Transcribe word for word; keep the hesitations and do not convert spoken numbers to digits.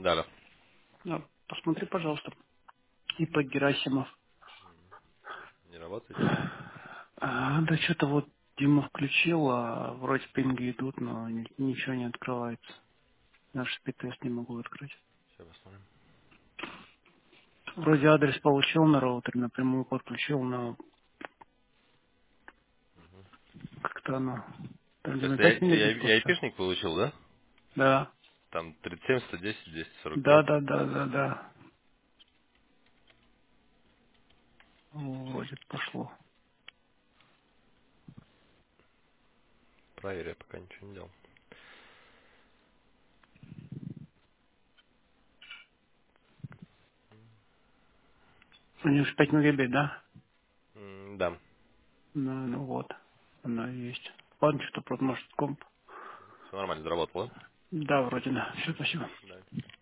Да, да. А, посмотри, пожалуйста. ИП Герасимов. Не работает, что ли? А, да что-то вот Дима включил, а вроде пинги идут, но ни- ничего не открывается. Наш спидтест не могу открыть. Сейчас посмотрим. Вроде адрес получил на роутер, напрямую подключил, но как-то оно... Там, То где есть на я, пять я, минут я просто. айпишник получил, да? Да, Там тридцать семь, сто десять, двести сорок да, пять. да, да, да, да. Вроде пошло. Проверь, я пока ничего не делал. У них же пять мегабит, да? М, Да. Ну, ну вот, оно и есть. Ладно, что-то просто может комп. Все нормально, заработало, Да, вроде да. Все, да? Угу. спасибо. Да.